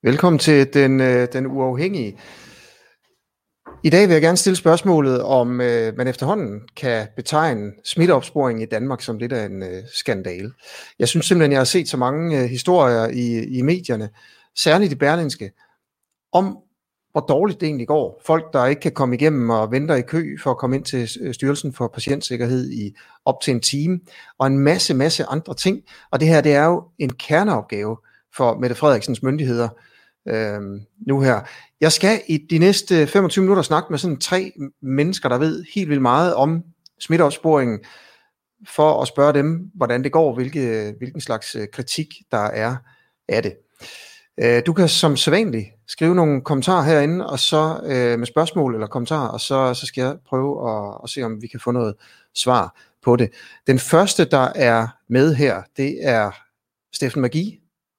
Velkommen til den uafhængige. I dag vil jeg gerne stille spørgsmålet, om man efterhånden kan betegne smitteopsporing i Danmark som lidt af en skandale. Jeg synes simpelthen, jeg har set så mange historier i medierne, særligt i Berlingske, om hvor dårligt det egentlig går. Folk, der ikke kan komme igennem og venter i kø for at komme ind til Styrelsen for Patientsikkerhed i op til en time, og en masse andre ting. Og det her, det er jo en kerneopgave for Mette Frederiksens myndigheder nu her. Jeg skal i de næste 25 minutter snakke med sådan 3 mennesker, der ved helt vildt meget om smitteopsporingen, for at spørge dem, hvordan det går, hvilken slags kritik der er af det. Du kan som sædvanligt skrive nogle kommentarer herinde, og så med spørgsmål eller kommentarer, og så skal jeg prøve at se, om vi kan få noget svar på det. Den første, der er med her, det er Steffen Magi.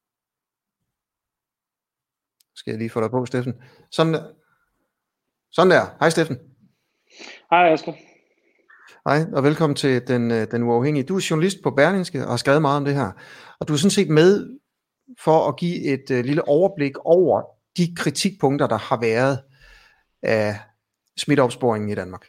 Skal jeg lige få dig på, Steffen? Sådan der. Hej, Steffen. Hej, Asger. Hej, og velkommen til den uafhængige. Du er journalist på Berlingske og har skrevet meget om det her. Og du er sådan set med for at give et lille overblik over de kritikpunkter, der har været af smitteopsporingen i Danmark.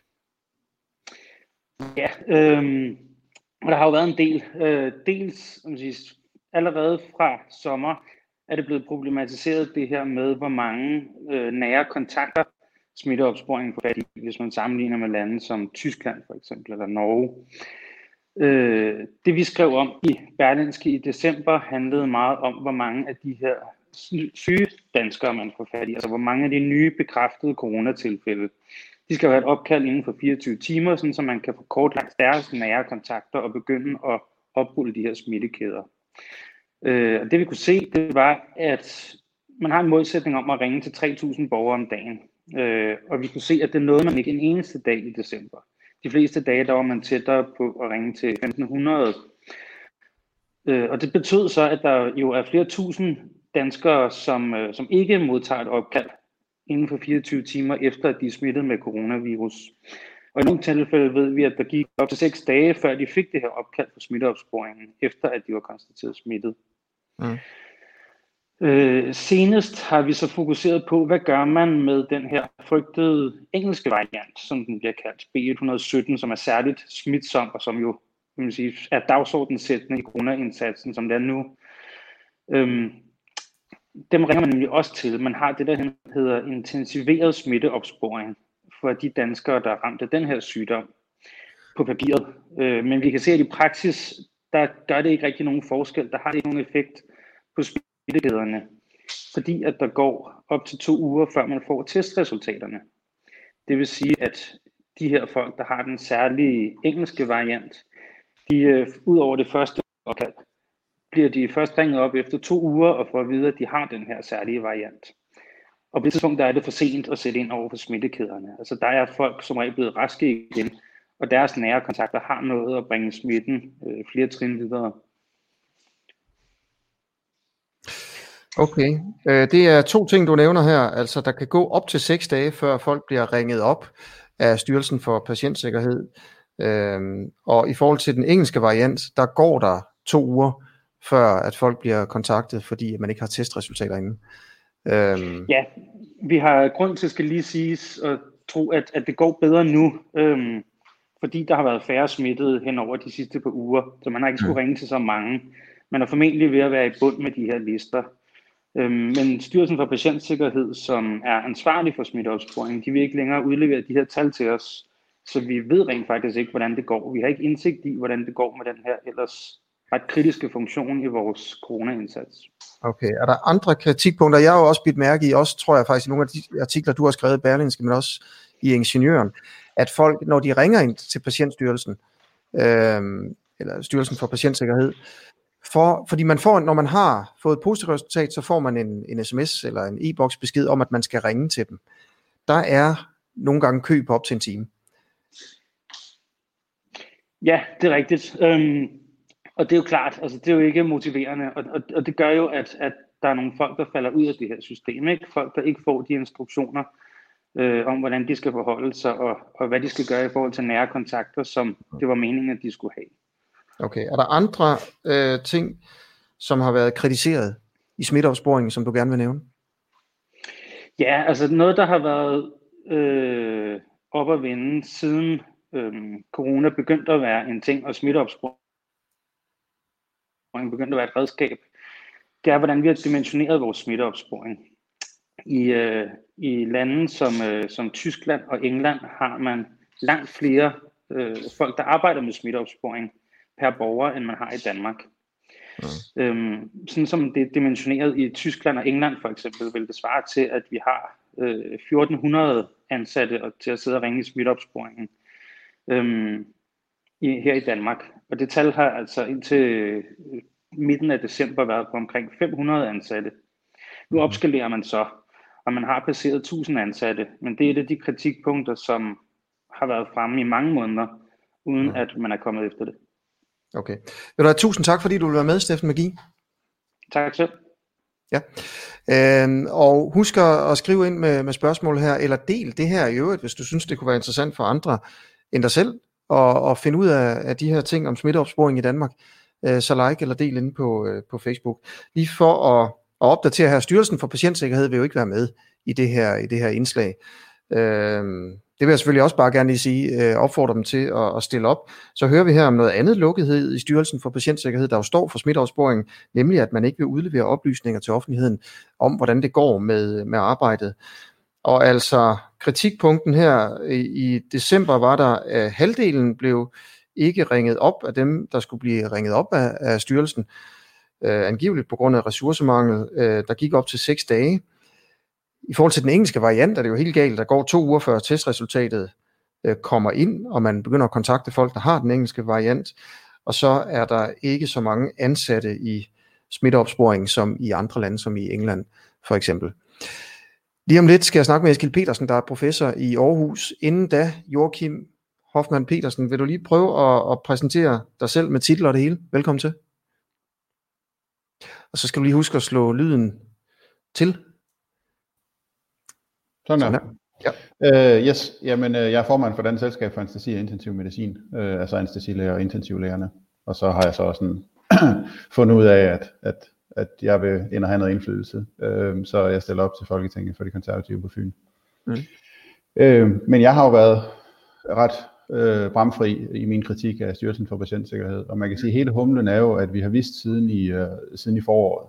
Ja, der har jo været en del. Dels allerede fra sommer er det blevet problematiseret det her med, hvor mange nære kontakter smitteopsporingen får fat i, hvis man sammenligner med lande som Tyskland for eksempel, eller Norge. Det vi skrev om i Berlingske i december handlede meget om, hvor mange af de her syge danskere man får fat i, altså hvor mange af de nye bekræftede coronatilfælde. De skal have et opkald inden for 24 timer, sådan, så man kan få kortlagt deres nære kontakter og begynde at oprulle de her smittekæder. Det vi kunne se, det var, at man har en målsætning om at ringe til 3.000 borgere om dagen. Og vi kunne se, at det nåede man ikke en eneste dag i december. De fleste dage, der var man tættere på at ringe til 1.500. Og det betød så, at der jo er flere tusind danskere, som ikke modtager et opkald inden for 24 timer efter, at de er smittet med coronavirus. Og i nogle tilfælde ved vi, at der gik op til 6 dage, før de fik det her opkald for smitteopsporingen, efter at de var konstateret smittet. Mm. Senest har vi så fokuseret på, hvad gør man med den her frygtede engelske variant, som den bliver kaldt, B117, som er særligt smitsom, og som jo kan man sige, er dagsordensættende i coronaindsatsen, som det er nu. Dem ringer man nemlig også til. Man har det, der hedder intensiveret smitteopsporing for de danskere, der er ramt af den her sygdom på papiret. Men vi kan se, at i praksis, der gør det ikke rigtig nogen forskel. Der har det ikke nogen effekt på smittekæderne, fordi at der går op til 2 uger, før man får testresultaterne. Det vil sige, at de her folk, der har den særlige engelske variant, de ud over det første opkald, bliver de først ringet op efter 2 uger og får at vide, at de har den her særlige variant. Og på det tidspunkt, der er det for sent at sætte ind over for smittekæderne. Altså der er folk som regel blevet raske igen, og deres nære kontakter har noget at bringe smitten flere trin videre. Okay, det er 2 ting, du nævner her. Altså der kan gå op til 6 dage, før folk bliver ringet op af Styrelsen for Patientsikkerhed. Og i forhold til den engelske variant, der går der 2 uger, før at folk bliver kontaktet, fordi man ikke har testresultater inden. Ja, vi har grund til, skal lige siges, at tro, at det går bedre nu, fordi der har været færre smittede hen over de sidste par uger, så man har ikke skulle ringe til så mange. Man er formentlig ved at være i bund med de her lister. Men Styrelsen for Patientsikkerhed, som er ansvarlig for smitteopsporing, de vil ikke længere udlevere de her tal til os, så vi ved rent faktisk ikke, hvordan det går. Vi har ikke indsigt i, hvordan det går med den her ellers ret kritiske funktion i vores coronaindsats. Okay, er der andre kritikpunkter? Jeg har jo også bidt mærke i, også tror jeg faktisk i nogle af de artikler, du har skrevet i Berlingske, men også i Ingeniøren, at folk, når de ringer ind til Patientstyrelsen, eller Styrelsen for Patientsikkerhed, fordi man får, når man har fået et positivt resultat, så får man en sms eller en e-boks besked om, at man skal ringe til dem. Der er nogle gange kø på op til en time. Ja, det er rigtigt. Og det er jo klart, altså det er jo ikke motiverende, og det gør jo, at der er nogle folk, der falder ud af det her system, ikke? Folk, der ikke får de instruktioner om, hvordan de skal forholde sig, og hvad de skal gøre i forhold til nære kontakter, som det var meningen, at de skulle have. Okay, er der andre ting, som har været kritiseret i smitteopsporingen, som du gerne vil nævne? Ja, altså noget, der har været op at vende siden corona begyndte at være en ting, og smitteopsporing begyndte at være et redskab, det er, hvordan vi har dimensioneret vores smitteopsporing. I lande som Tyskland og England har man langt flere folk, der arbejder med smitteopsporing per borger, end man har i Danmark. Sådan som det er dimensioneret i Tyskland og England for eksempel, vil det svare til, at vi har 1400 ansatte til at sidde og ringe i smitteopsporingen her i Danmark. Og det tal har altså indtil midten af december været på omkring 500 ansatte. Nu opskalerer man så, og man har passeret 1000 ansatte, men det er et af de kritikpunkter, som har været fremme i mange måneder, uden at man er kommet efter det. Okay. Tusind tak, fordi du vil være med, Steffen Magi. Tak selv. Ja. Og husk at skrive ind med spørgsmål her, eller del det her i øvrigt, hvis du synes, det kunne være interessant for andre end dig selv, og finde ud af de her ting om smitteopsporing i Danmark. Så like eller del inde på Facebook. Lige for at opdatere her, Styrelsen for Patientsikkerhed vil jo ikke være med i det her indslag. Det vil jeg selvfølgelig også bare gerne lige sige, opfordre dem til at stille op. Så hører vi her om noget andet lukkethed i Styrelsen for Patientsikkerhed, der jo står for smitteopsporing, nemlig at man ikke vil udlevere oplysninger til offentligheden om, hvordan det går med arbejdet. Og altså kritikpunkten her i december var der, halvdelen blev ikke ringet op af dem, der skulle blive ringet op af styrelsen, angiveligt på grund af ressourcemangel, der gik op til 6 dage. I forhold til den engelske variant er det jo helt galt. Der går 2 uger før testresultatet kommer ind, og man begynder at kontakte folk, der har den engelske variant, og så er der ikke så mange ansatte i smitteopsporing som i andre lande, som i England for eksempel. Lige om lidt skal jeg snakke med Eskild Petersen, der er professor i Aarhus. Inden da, Joachim Hoffmann Petersen, vil du lige prøve at præsentere dig selv med titel og det hele? Velkommen til. Og så skal du lige huske at slå lyden til. Sådan der. Ja. Yes, jamen jeg er formand for Dansk Selskab for Anæstesi og Intensiv Medicin, altså anæstesilæger og intensivlægerne. Og så har jeg så også fundet ud af, at jeg vil ind og have noget indflydelse, så jeg stiller op til Folketinget for de konservative på Fyn. Men jeg har jo været ret bramfri i min kritik af Styrelsen for Patientsikkerhed, og man kan sige, at hele humlen er jo, at vi har vidst siden i foråret,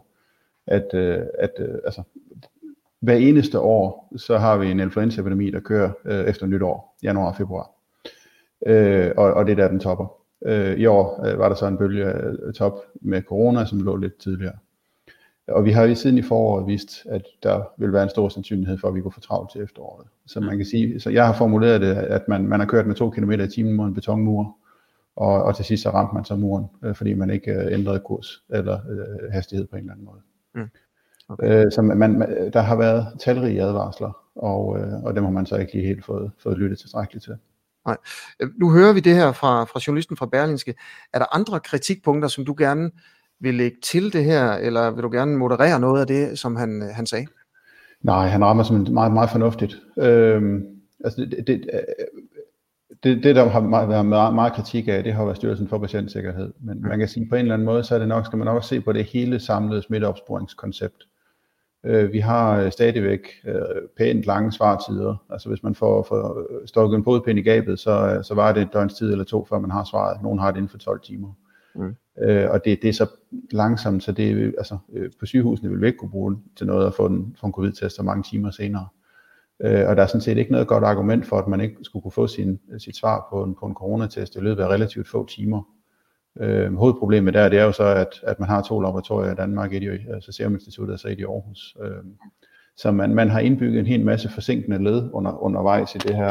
at altså, hver eneste år, så har vi en influenzaepidemi, der kører efter nytår, januar og februar, og det er der, den topper. I år var der så en bølge top med corona, som lå lidt tidligere. Og vi har jo siden i foråret vist, at der vil være en stor sandsynlighed for, at vi går for travlt til efteråret. Så man kan sige, så jeg har formuleret det, at man har kørt med 2 km i timen mod en betonmur, og til sidst så ramte man så muren, fordi man ikke ændrede kurs eller hastighed på en eller anden måde. Okay. Så der har været talrige advarsler, og dem har man så ikke lige helt fået lyttet tilstrækkeligt til. Nej. Nu hører vi det her fra journalisten fra Berlingske. Er der andre kritikpunkter, som du gerne vil lægge til det her, eller vil du gerne moderere noget af det, som han sagde? Nej, han rammer som meget, meget fornuftigt. Altså det der har været meget kritik af, det har været Styrelsen for Patientsikkerhed. Men man kan sige, på en eller anden måde, så er det nok, skal man nok se på det hele samlede smitteopsporingskoncept. Vi har stadigvæk pænt lange svartider. Altså hvis man får stukket en podpind i gabet, så var det et døgns tid eller 2, før man har svaret. Nogen har det inden for 12 timer. Og det er så langsomt, så det altså på sygehusene vil vi ikke kunne bruge det til noget at få en covid-test så mange timer senere. Og der er sådan set ikke noget godt argument for, at man ikke skulle kunne få sit svar på en coronatest i løbet af relativt få timer. Hovedproblemet det er jo så, at man har 2 laboratorier i Danmark, altså Serum Instituttet og så et i Aarhus. Så man har indbygget en hel masse forsinkende led undervejs i det her.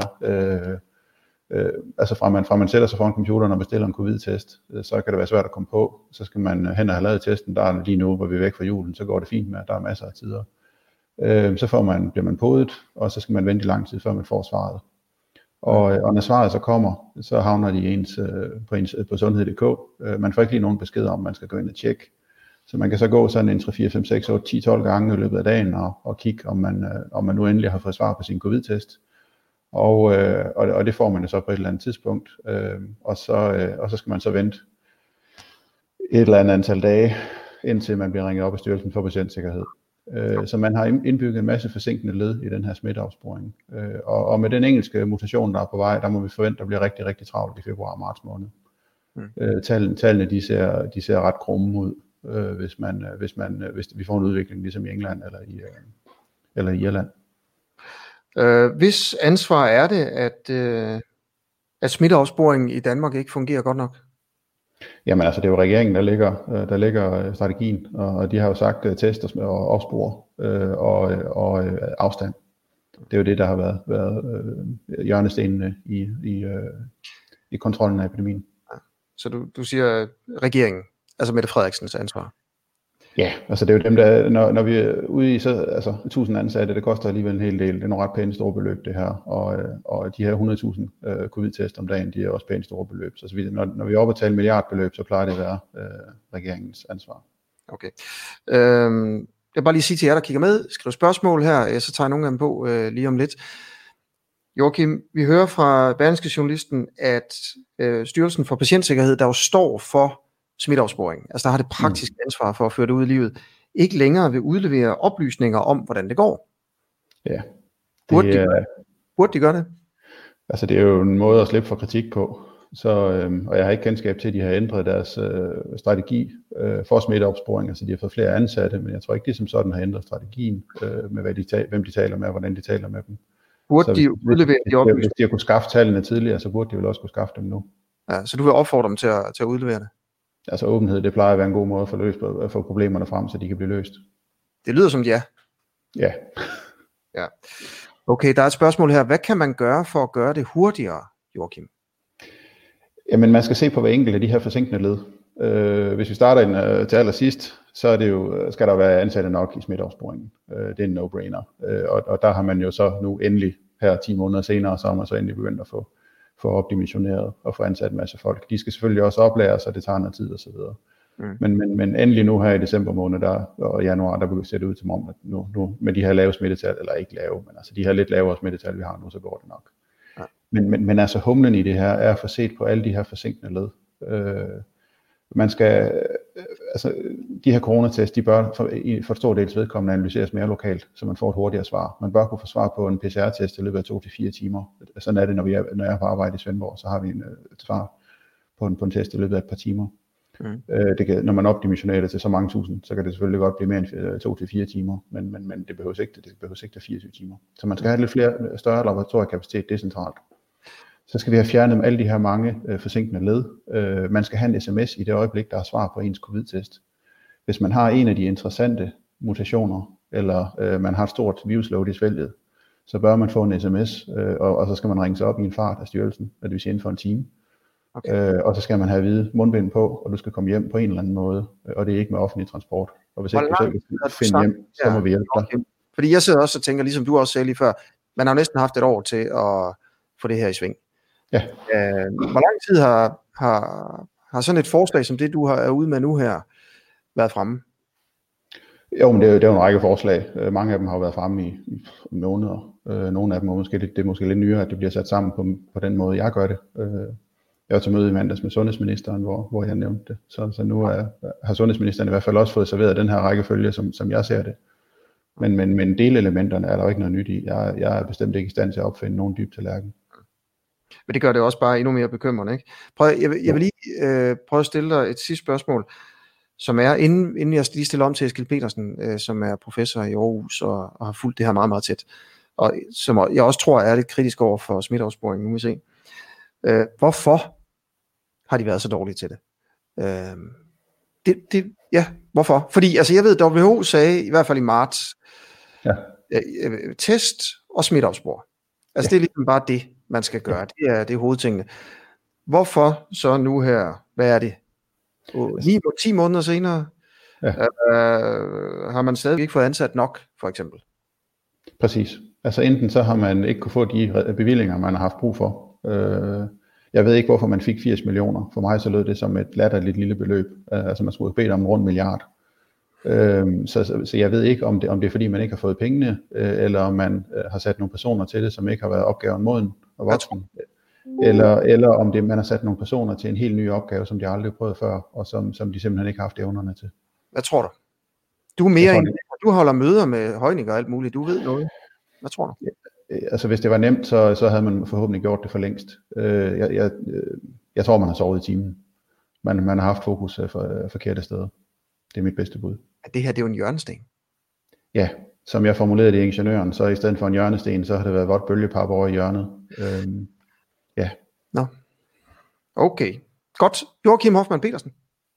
Altså fra man sætter sig foran computeren og bestiller en covid-test, så kan det være svært at komme på. Så skal man hen og have lavet testen, der er lige nu, hvor vi er væk fra julen, så går det fint med, at der er masser af tider. Så bliver man podet, og så skal man vente i lang tid, før man får svaret. Og når svaret så kommer, så havner de på sundhed.dk. Man får ikke lige nogen besked om, man skal gå ind og tjekke. Så man kan så gå sådan en 3, 4, 5, 6, 8, 10, 12 gange i løbet af dagen og kigge, om man nu endelig har fået svar på sin covid-test. Og det får man jo så på et eller andet tidspunkt. Og så skal man så vente et eller andet antal dage, indtil man bliver ringet op af Styrelsen for Patientsikkerhed. Så man har indbygget en masse forsinkende led i den her smitteopsporing. Og med den engelske mutation, der er på vej, der må vi forvente, at der bliver rigtig, rigtig travlt i februar og marts måned. Tallene de ser ret grumme ud, hvis vi får en udvikling ligesom i England eller i Irland. Hvis ansvar er det, at smitteopsporingen i Danmark ikke fungerer godt nok? Jamen altså, det er jo regeringen, der lægger strategien, og de har jo sagt test og opspor og afstand. Det er jo det, der har været hjørnestenene i kontrollen af epidemien. Så du siger regeringen, altså Mette Frederiksens ansvar? Ja, altså det er jo dem, der, når vi er ude i så, altså 1000 ansatte, det koster alligevel en hel del. Det er nogle ret pæne store beløb, det her. Og de her 100.000 covid-test om dagen, de er også pæne store beløb. Så når vi er oppe at tale milliardbeløb, så plejer det at være regeringens ansvar. Okay. Jeg vil bare lige sige til jer, der kigger med, skriv spørgsmål her, så tager jeg nogle af dem på lige om lidt. Joachim, vi hører fra Berlingske Journalisten, at Styrelsen for Patientsikkerhed, der jo står for smitteopsporing, altså der har det praktiske ansvar for at føre det ud i livet, ikke længere vil udlevere oplysninger om, hvordan det går. Ja. Burde de gøre det? Altså det er jo en måde at slippe for kritik på. Og jeg har ikke kendskab til, at de har ændret deres strategi for smitteopsporing. Altså de har fået flere ansatte, men jeg tror ikke, de som sådan har ændret strategien med, hvem de taler med og hvordan de taler med dem. Burde de udlevere de oplysninger? Hvis de har kunnet skaffe tallene tidligere, så burde de vel også kunne skaffe dem nu. Ja, så du vil opfordre dem til at udlevere det? Altså åbenhed, det plejer at være en god måde at få problemerne frem, så de kan blive løst. Det lyder som ja. Ja. Ja. Okay, der er et spørgsmål her. Hvad kan man gøre for at gøre det hurtigere, Joachim? Jamen, man skal se på hver enkelt af de her forsinkende led. Hvis vi starter til allersidst, så er det jo, skal der være ansatte nok i smitteopsporingen. Det er en no-brainer. Og der har man jo så nu endelig, her 10 måneder senere, så har man så endelig begyndt at få opdimensioneret og få ansat en masse folk. De skal selvfølgelig også oplæres, så det tager noget tid og så videre. Men endelig nu her i december måned og januar, der ser det ud til om, at nu med de her lave smittetal, eller ikke lave, men altså de her lidt lavere smittetal, vi har nu, så går det nok. Ja. Men altså humlen i det her er at få set på alle de her forsinkende led. Man skal, altså de her coronatest, de bør for stor dels vedkommende analyseres mere lokalt, så man får et hurtigere svar. Man bør kunne få svar på en PCR-test i løbet af 2 til 4 timer. Sådan er det, når jeg er på arbejde i Svendborg, så har vi et svar på en test i løbet af et par timer. Når man opdimensionerer det til så mange tusind, så kan det selvfølgelig godt blive mere end 2 til 4 timer, men det behøves ikke 24 timer. Så man skal have lidt større laboratoriekapacitet decentralt. Så skal vi have fjernet alle de her mange forsinkende led. Man skal have en sms i det øjeblik, der er svar på ens covid-test. Hvis man har en af de interessante mutationer, eller man har et stort virusload i svælget, så bør man få en sms, og så skal man ringe sig op i en fart af styrelsen, det vil sige inden for en time. Okay. Og så skal man have hvide mundbind på, og du skal komme hjem på en eller anden måde, og det er ikke med offentlig transport. Og hvis ikke du selv kan finde hjem, så må vi hjælpe dig. Okay. Fordi jeg sidder også og tænker, ligesom du også sagde lige før, man har jo næsten haft et år til at få det her i sving. Ja. Hvor lang tid har sådan et forslag som det, du er ude med nu her, været fremme? Jo, men det er jo en række forslag. Mange af dem har været fremme i måneder. Nogle af dem det er måske lidt nyere, at det bliver sat sammen på den måde, jeg gør det. Jeg var til møde i mandags med sundhedsministeren, hvor jeg nævnte det. Så nu har sundhedsministeren i hvert fald også fået serveret den her rækkefølge, som jeg ser det. Men delelementerne er der jo ikke noget nyt i. Jeg er bestemt ikke i stand til at opfinde nogen dyb tallerken. Men det gør det også bare endnu mere bekymrende, ikke? Jeg vil lige prøve at stille dig et sidste spørgsmål, som er, inden jeg lige stiller om til Eskild Petersen, som er professor i Aarhus og har fulgt det her meget, meget tæt, og som jeg også tror er lidt kritisk over for smitteopsporing, nu må vi se. Hvorfor har de været så dårlige til det? Ja, hvorfor? Fordi altså, jeg ved, WHO sagde i hvert fald i marts, test og smitteopspor. Altså det er ligesom bare det, man skal gøre. Det er hovedtingene. Hvorfor så nu her, hvad er det? 10 måneder senere, har man stadig ikke fået ansat nok, for eksempel? Præcis. Altså enten så har man ikke kunne få de bevillinger, man har haft brug for. Jeg ved ikke, hvorfor man fik 80 millioner. For mig så lød det som et latterligt lille beløb. Altså man skulle bede om en rund milliard. Så jeg ved ikke, om det er fordi, man ikke har fået pengene, eller om man har sat nogle personer til det, som ikke har været opgaven moden og voksen. Eller om man har sat nogle personer til en helt ny opgave, som de aldrig har prøvet før, og som de simpelthen ikke har haft evnerne til. Hvad tror du? Du er Du holder møder med Heunicke og alt muligt. Du ved noget. Hvad tror du? Altså hvis det var nemt, så havde man forhåbentlig gjort det for længst. Jeg tror, man har sovet i timen. Man har haft fokus forkerte steder. Det er mit bedste bud. Det her, det er jo en hjørnesten. Ja, som jeg formulerede det i Ingeniøren, så i stedet for en hjørnesten, så har det været vådt bølgepap over i hjørnet. Ja. Nå. Okay. Godt. Joachim Hoffmann Petersen.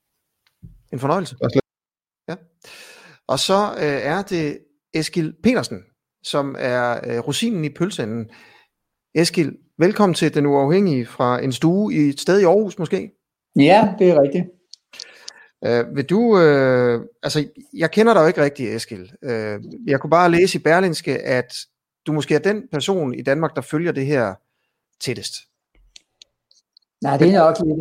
En fornøjelse. Ja. Og så er det Eskil Petersen, som er rosinen i pølseenden. Eskil, velkommen til Den Uafhængige fra en stue i et sted i Aarhus måske. Ja, det er rigtigt. Vil du, altså jeg kender dig jo ikke rigtigt, Eskil. Jeg kunne bare læse i Berlingske, at du måske er den person i Danmark, der følger det her tættest. Nej, det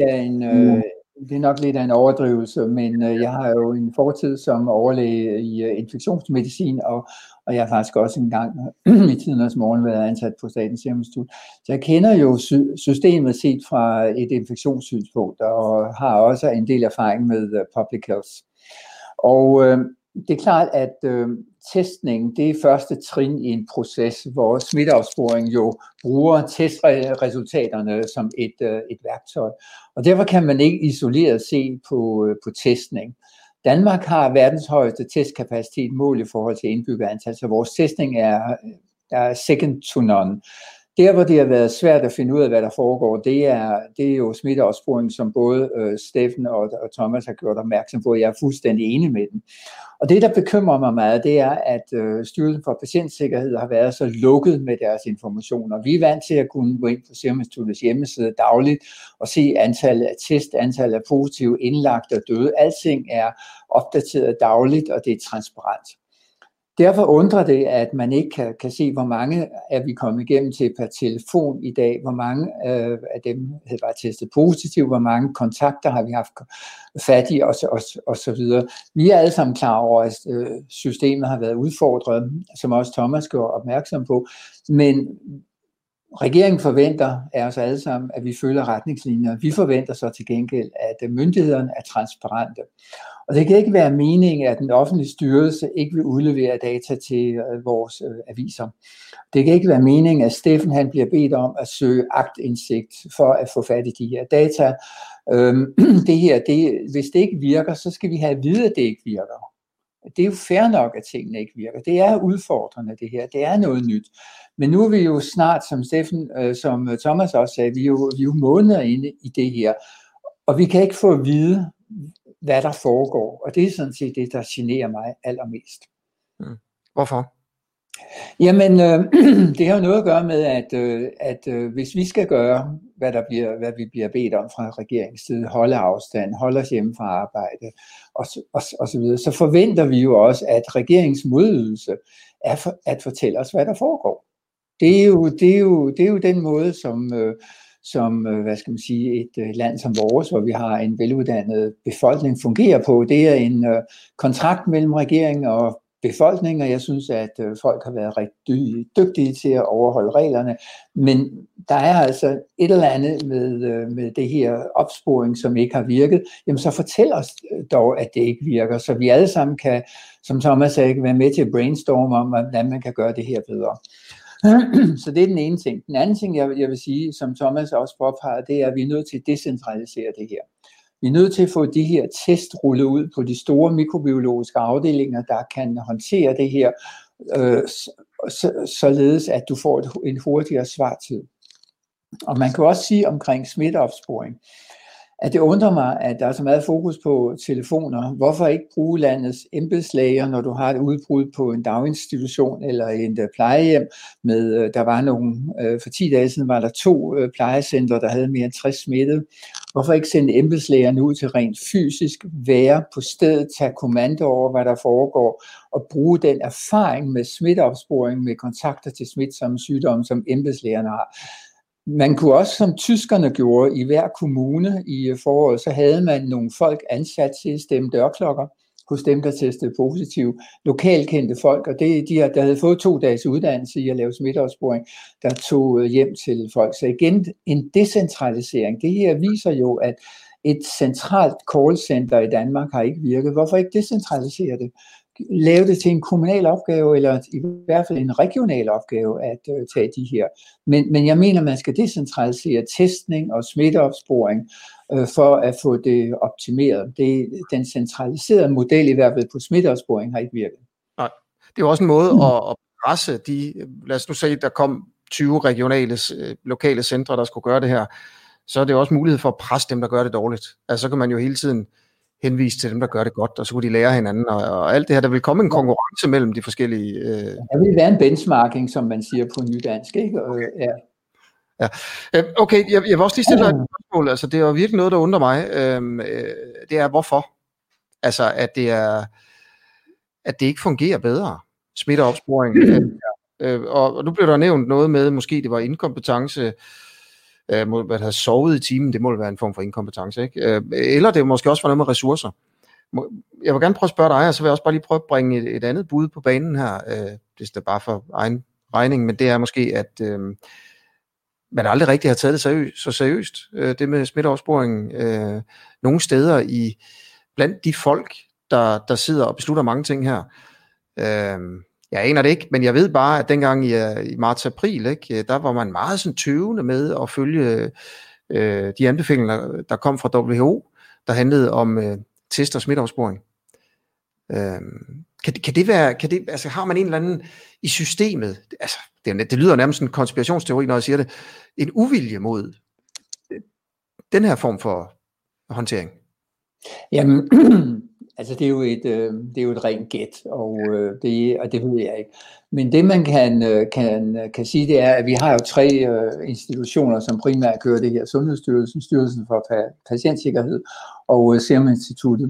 er nok lidt af en overdrivelse, men jeg har jo en fortid som overlæge i infektionsmedicin, og jeg har faktisk også engang i tidernes morgen været ansat på Statens Serum Institut. Så jeg kender jo systemet set fra et infektionssynspunkt, og har også en del erfaring med public health. Og det er klart, at testning, det er første trin i en proces, hvor smitteopsporing jo bruger testresultaterne som et værktøj. Og derfor kan man ikke isoleret se på testning. Danmark har verdens højeste testkapacitet mål i forhold til indbyggerantal, så vores testning er second to none. Der, hvor det har været svært at finde ud af, hvad der foregår, det er jo smitteopsporing, som både Steffen og Thomas har gjort opmærksom på. Jeg er fuldstændig enig med dem. Og det, der bekymrer mig meget, det er, at Styrelsen for Patientsikkerhed har været så lukket med deres informationer. Vi er vant til at kunne gå ind på Serum Instituttets hjemmeside dagligt og se antallet af test, antallet af positive, indlagte og døde. Alting er opdateret dagligt, og det er transparent. Derfor undrer det, at man ikke kan se, hvor mange er vi kommet igennem til per telefon i dag, hvor mange af dem havde bare testet positivt, hvor mange kontakter har vi haft fat i og så videre. Vi er alle sammen klar over, at systemet har været udfordret, som også Thomas gjorde opmærksom på, men regeringen forventer af os alle sammen, at vi følger retningslinjer. Vi forventer så til gengæld, at myndighederne er transparente. Og det kan ikke være meningen, at den offentlige styrelse ikke vil udlevere data til vores aviser. Det kan ikke være meningen, at Steffen han bliver bedt om at søge aktindsigt for at få fat i de her data. Hvis det ikke virker, så skal vi have at vide, at det ikke virker. Det er jo fair nok, at tingene ikke virker. Det er udfordrende, det her. Det er noget nyt. Men nu er vi jo snart, som Steffen, som Thomas også sagde, vi er jo måneder inde i det her. Og vi kan ikke få at vide, hvad der foregår. Og det er sådan set det, der generer mig allermest. Hvorfor? Jamen, det har jo noget at gøre med, at hvis vi skal gøre, hvad vi bliver bedt om fra regeringens side, holde afstand, holde os hjemme fra arbejde og så videre, så forventer vi jo også, at regeringens modydelse er at fortælle os, hvad der foregår. Det er jo den måde, som hvad skal man sige, et land som vores, hvor vi har en veluddannet befolkning, fungerer på. Det er en kontrakt mellem regering og befolkning, og jeg synes, at folk har været rigtig dygtige til at overholde reglerne. Men der er altså et eller andet med det her opsporing, som ikke har virket. Jamen så fortæl os dog, at det ikke virker, så vi alle sammen kan, som Thomas sagde, være med til at brainstorme om, hvordan man kan gøre det her bedre. Så det er den ene ting. Den anden ting, jeg vil sige, som Thomas også påpeger, det er, at vi er nødt til at decentralisere det her. Vi er nødt til at få de her test rullet ud på de store mikrobiologiske afdelinger, der kan håndtere det her, således at du får en hurtigere svartid. Og man kan også sige omkring smitteopsporing, at det undrer mig, at der er så meget fokus på telefoner. Hvorfor ikke bruge landets embedslæger, når du har et udbrud på en daginstitution eller en plejehjem? Der var for 10 dage siden var der 2 plejecentre, der havde mere end 60 smittede. Hvorfor ikke sende embedslægerne ud til rent fysisk, være på stedet, tage kommando over, hvad der foregår, og bruge den erfaring med smitteopsporing, med kontakter til smitsomme sygdomme, som embedslægerne har. Man kunne også, som tyskerne gjorde i hver kommune i foråret, så havde man nogle folk ansat til at stemme dørklokker hos dem, der testede positivt. Lokalkendte folk, og der havde fået 2 dages uddannelse i at lave smitteopsporing, der tog hjem til folk. Så igen, en decentralisering. Det her viser jo, at et centralt callcenter i Danmark har ikke virket. Hvorfor ikke decentralisere det? lave det til en kommunal opgave, eller i hvert fald en regional opgave at tage de her. Men jeg mener, man skal decentralisere testning og smitteopsporing for at få det optimeret. Den centraliserede model, i hvert fald på smitteopsporing, har ikke virket. Nej, det er jo også en måde at presse de, lad os nu sige, der kom 20 regionale, lokale centre, der skulle gøre det her, så er det også mulighed for at presse dem, der gør det dårligt. Altså så kan man jo hele tiden henvise til dem, der gør det godt, og så kunne de lære hinanden, og alt det her. Der vil komme en konkurrence mellem de forskellige... Der vil være en benchmarking, som man siger på nydansk, ikke? Ja. Okay, jeg vil også lige stille dig et spørgsmål. Altså, det er jo virkelig noget, der undrer mig. Det er, hvorfor? Altså, at det ikke fungerer bedre. Smitteopsporing. Og nu blev der nævnt noget med, måske det var inkompetence, hvad har sovet i timen, det må være en form for inkompetence, ikke? Eller det måske også var noget med ressourcer. Jeg vil gerne prøve at spørge dig, og så vil jeg også bare lige prøve at bringe et andet bud på banen her. Det er bare for egen regning, men det er måske, at man aldrig rigtig har taget det så seriøst, det med smitteopsporing. Nogle steder blandt de folk, der sidder og beslutter mange ting her. Jeg aner det ikke, men jeg ved bare, at dengang i marts-april, ikke, der var man meget sådan tøvende med at følge de anbefalinger, der kom fra WHO, der handlede om test og smitteopsporing. Kan det være, altså har man en eller anden i systemet, altså det lyder nærmest en konspirationsteori, når jeg siger det, en uvilje mod den her form for håndtering? Jamen, altså det er jo et rent gæt, og det ved jeg ikke. Men det man kan sige, det er, at vi har jo 3 institutioner, som primært kører det her: Sundhedsstyrelsen, Styrelsen for Patientsikkerhed og Serum Instituttet.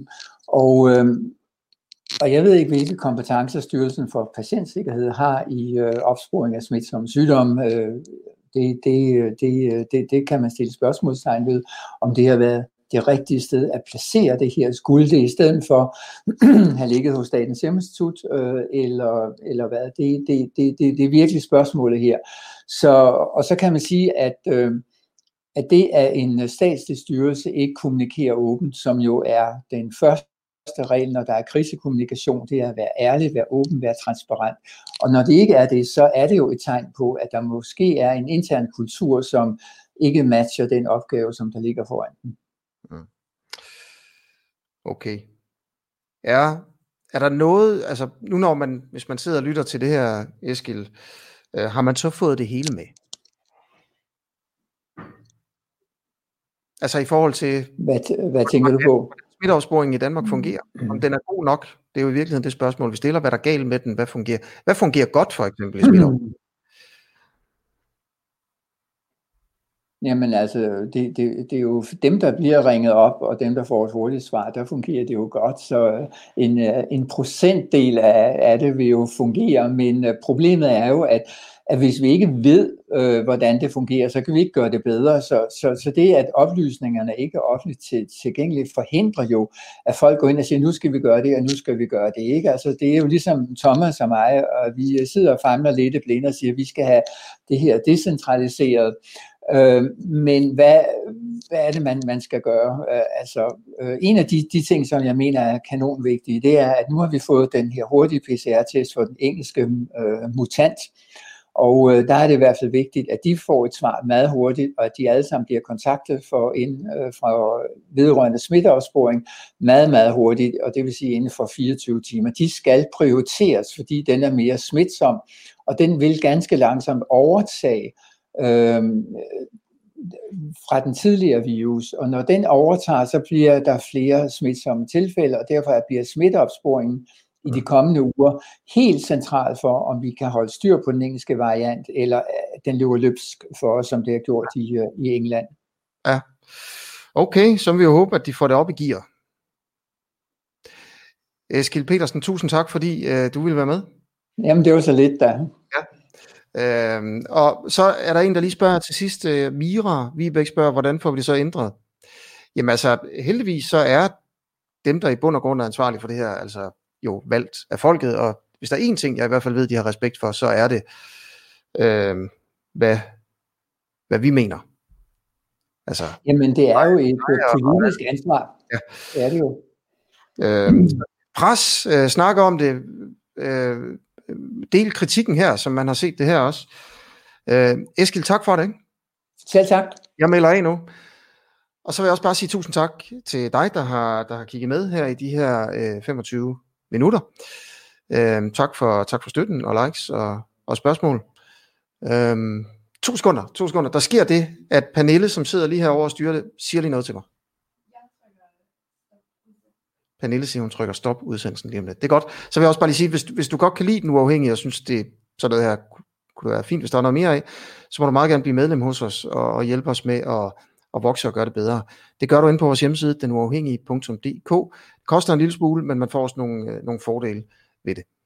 Og jeg ved ikke, hvilke kompetencer Styrelsen for Patientsikkerhed har i opsporing af smitsomme sygdomme. Det kan man stille spørgsmålstegn ved, om det har været det rigtige sted at placere det her. Skulle det i stedet for have ligget hos Statens Serum Institut, eller hvad? Det er virkelig spørgsmålet her. Og så kan man sige, at det, at en statslig styrelse ikke kommunikerer åbent, som jo er den første regel, når der er krisekommunikation, det er at være ærlig, være åben, være transparent. Og når det ikke er det, så er det jo et tegn på, at der måske er en intern kultur, som ikke matcher den opgave, som der ligger foran den. Okay. Er der noget, altså nu hvis man sidder og lytter til det her, Eskil, har man så fået det hele med? Altså i forhold til... Hvad tænker du på? Smitteopsporingen i Danmark fungerer. Om den er god nok, det er jo i virkeligheden det spørgsmål, vi stiller. Hvad der er galt med den? Hvad fungerer godt for eksempel i smitteopsporingen? Jamen altså, det er jo dem, der bliver ringet op, og dem, der får et hurtigt svar, der fungerer det jo godt. Så en procentdel af det vil jo fungere, men problemet er jo, at hvis vi ikke ved, hvordan det fungerer, så kan vi ikke gøre det bedre. Så det, at oplysningerne ikke er offentligt tilgængelige, forhindrer jo, at folk går ind og siger, nu skal vi gøre det, og nu skal vi gøre det ikke. Altså, det er jo ligesom Thomas og mig, og vi sidder og famler lidt i blinde og siger, at vi skal have det her decentraliseret. Men hvad er det, man skal gøre? En af de ting, som jeg mener er kanonvigtige, det er, at nu har vi fået den her hurtige PCR-test for den engelske mutant, og der er det i hvert fald vigtigt, at de får et svar meget hurtigt, og at de alle sammen bliver kontaktet fra vedrørende smitteopsporing meget, meget hurtigt, og det vil sige inden for 24 timer. De skal prioriteres, fordi den er mere smitsom, og den vil ganske langsomt overtage fra den tidligere virus, og når den overtager, så bliver der flere smitsomme tilfælde, og derfor bliver smitteopsporingen i de kommende uger helt centralt for, om vi kan holde styr på den engelske variant, eller den løber løbsk for os, som det har gjort i England. Ja, okay, så vil vi jo håbe, at de får det op i gear. Eskil Petersen, tusind tak, fordi du ville være med. Jamen, det var så lidt da. Ja. Og så er der en, der lige spørger til sidst, Mira Vibæk spørger, hvordan får vi det så ændret? Jamen altså, heldigvis så er dem, der i bund og grund er ansvarlige for det her, altså jo valgt af folket, og hvis der er én ting, jeg i hvert fald ved, de har respekt for, så er det, hvad vi mener. Altså, jamen det er jo et politisk ansvar. Ja. Det er det jo. Pres, snakke om det, del kritikken her, som man har set det her også. Eskild, tak for det. Ikke? Selv tak. Jeg melder af nu. Og så vil jeg også bare sige tusind tak til dig, der har kigget med her i de her 25 minutter. Tak for støtten og likes og spørgsmål. 2 sekunder. Der sker det, at Pernille, som sidder lige herovre og styrer det, siger lige noget til mig. Pernille siger, hun trykker stop udsendelsen lige om lidt. Det er godt. Så vil jeg også bare lige sige, hvis du godt kan lide Den Uafhængige, og synes, det sådan noget her kunne være fint, hvis der er noget mere af, så må du meget gerne blive medlem hos os og hjælpe os med at vokse og gøre det bedre. Det gør du inde på vores hjemmeside, denuafhængige.dk. Det koster en lille smule, men man får også nogle fordele ved det.